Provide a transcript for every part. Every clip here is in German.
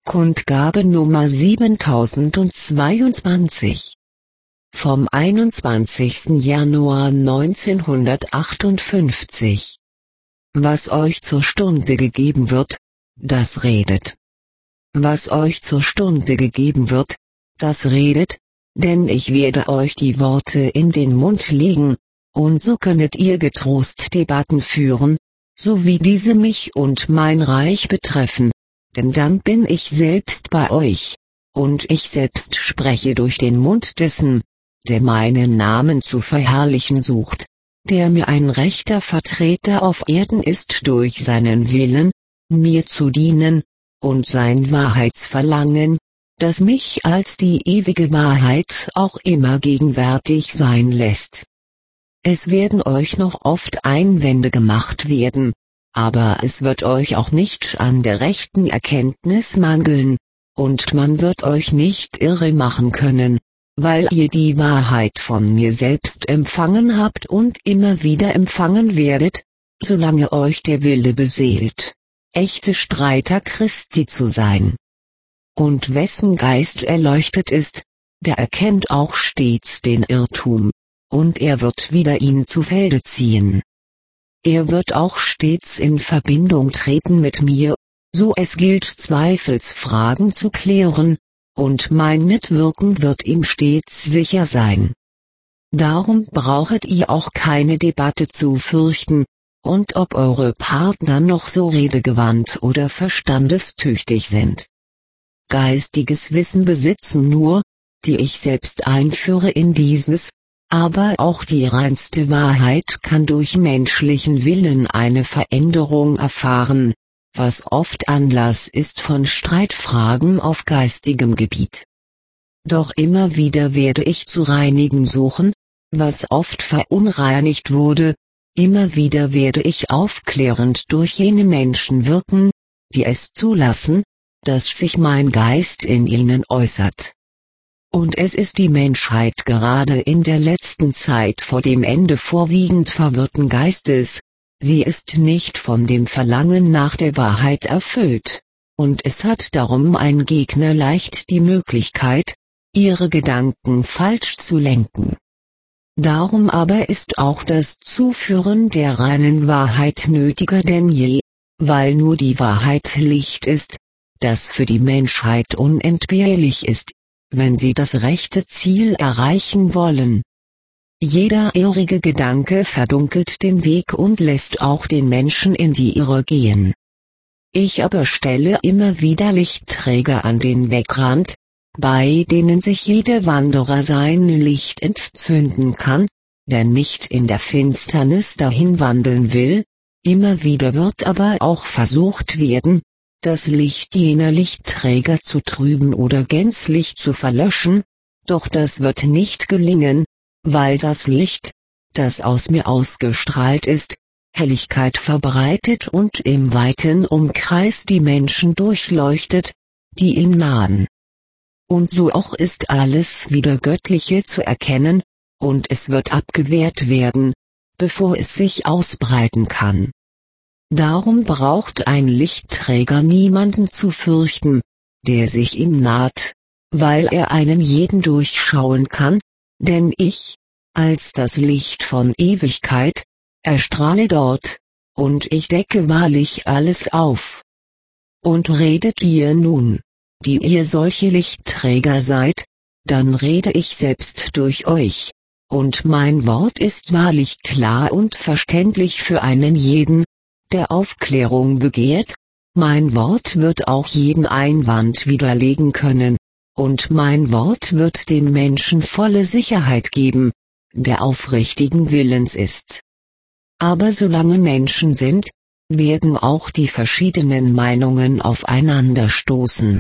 Kundgabe Nummer 7022. Vom 21. Januar 1958. Was euch zur Stunde gegeben wird, das redet. Was euch zur Stunde gegeben wird, das redet, denn ich werde euch die Worte in den Mund legen, und so könnet ihr getrost Debatten führen, so wie diese mich und mein Reich betreffen, denn dann bin ich selbst bei euch, und ich selbst spreche durch den Mund dessen, der meinen Namen zu verherrlichen sucht, der mir ein rechter Vertreter auf Erden ist durch seinen Willen, mir zu dienen, und sein Wahrheitsverlangen, das mich als die ewige Wahrheit auch immer gegenwärtig sein lässt. Es werden euch noch oft Einwände gemacht werden, aber es wird euch auch nicht an der rechten Erkenntnis mangeln, und man wird euch nicht irre machen können, weil ihr die Wahrheit von mir selbst empfangen habt und immer wieder empfangen werdet, solange euch der Wille beseelt, echte Streiter Christi zu sein. Und wessen Geist erleuchtet ist, der erkennt auch stets den Irrtum, und er wird wieder ihn zu Felde ziehen. Er wird auch stets in Verbindung treten mit mir, so es gilt Zweifelsfragen zu klären, und mein Mitwirken wird ihm stets sicher sein. Darum brauchet ihr auch keine Debatte zu fürchten, und ob eure Partner noch so redegewandt oder verstandestüchtig sind. Geistiges Wissen besitzen nur, die ich selbst einführe in dieses, aber auch die reinste Wahrheit kann durch menschlichen Willen eine Veränderung erfahren, was oft Anlass ist von Streitfragen auf geistigem Gebiet. Doch immer wieder werde ich zu reinigen suchen, was oft verunreinigt wurde, immer wieder werde ich aufklärend durch jene Menschen wirken, die es zulassen, dass sich mein Geist in ihnen äußert. Und es ist die Menschheit gerade in der letzten Zeit vor dem Ende vorwiegend verwirrten Geistes, sie ist nicht von dem Verlangen nach der Wahrheit erfüllt, und es hat darum ein Gegner leicht die Möglichkeit, ihre Gedanken falsch zu lenken. Darum aber ist auch das Zuführen der reinen Wahrheit nötiger denn je, weil nur die Wahrheit Licht ist, das für die Menschheit unentbehrlich ist, wenn sie das rechte Ziel erreichen wollen. Jeder irrige Gedanke verdunkelt den Weg und lässt auch den Menschen in die Irre gehen. Ich aber stelle immer wieder Lichtträger an den Wegrand, bei denen sich jeder Wanderer sein Licht entzünden kann, der nicht in der Finsternis dahin wandeln will. Immer wieder wird aber auch versucht werden, das Licht jener Lichtträger zu trüben oder gänzlich zu verlöschen, doch das wird nicht gelingen, weil das Licht, das aus mir ausgestrahlt ist, Helligkeit verbreitet und im weiten Umkreis die Menschen durchleuchtet, die ihm nahen. Und so auch ist alles wieder Göttliche zu erkennen, und es wird abgewehrt werden, bevor es sich ausbreiten kann. Darum braucht ein Lichtträger niemanden zu fürchten, der sich ihm naht, weil er einen jeden durchschauen kann, denn ich, als das Licht von Ewigkeit, erstrahle dort, und ich decke wahrlich alles auf. Und redet ihr nun, die ihr solche Lichtträger seid, dann rede ich selbst durch euch, und mein Wort ist wahrlich klar und verständlich für einen jeden, der Aufklärung begehrt, mein Wort wird auch jeden Einwand widerlegen können, und mein Wort wird dem Menschen volle Sicherheit geben, der aufrichtigen Willens ist. Aber solange Menschen sind, werden auch die verschiedenen Meinungen aufeinander stoßen.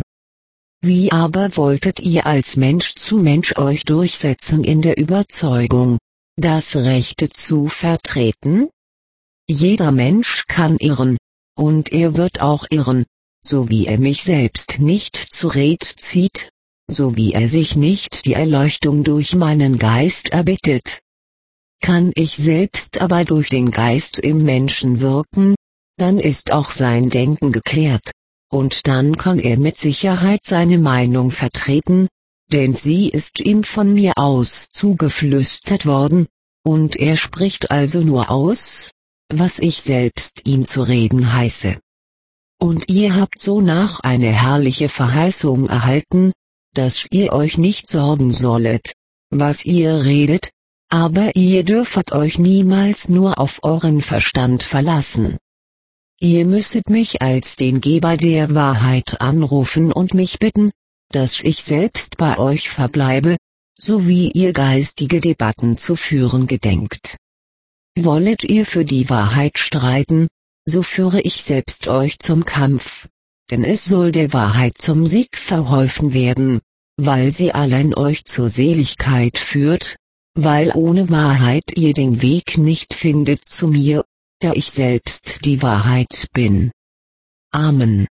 Wie aber wolltet ihr als Mensch zu Mensch euch durchsetzen in der Überzeugung, das Rechte zu vertreten? Jeder Mensch kann irren, und er wird auch irren, so wie er mich selbst nicht zu Red zieht, so wie er sich nicht die Erleuchtung durch meinen Geist erbittet. Kann ich selbst aber durch den Geist im Menschen wirken, dann ist auch sein Denken geklärt, und dann kann er mit Sicherheit seine Meinung vertreten, denn sie ist ihm von mir aus zugeflüstert worden, und er spricht also nur aus, was ich selbst ihn zu reden heiße. Und ihr habt sonach eine herrliche Verheißung erhalten, dass ihr euch nicht sorgen sollet, was ihr redet, aber ihr dürfet euch niemals nur auf euren Verstand verlassen. Ihr müsset mich als den Geber der Wahrheit anrufen und mich bitten, dass ich selbst bei euch verbleibe, so wie ihr geistige Debatten zu führen gedenkt. Wollet ihr für die Wahrheit streiten, so führe ich selbst euch zum Kampf, denn es soll der Wahrheit zum Sieg verholfen werden, weil sie allein euch zur Seligkeit führt, weil ohne Wahrheit ihr den Weg nicht findet zu mir, da ich selbst die Wahrheit bin. Amen.